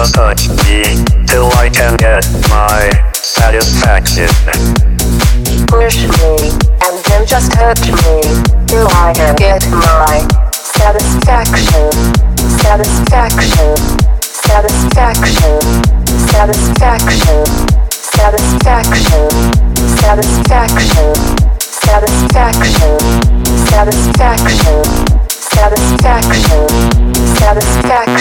just touch me till I can get my satisfaction. Push me and then just touch me till I can get my satisfaction. Satisfaction. Satisfaction. Satisfaction. Satisfaction. Satisfaction. Satisfaction. Satisfaction. Satisfaction. Satisfaction.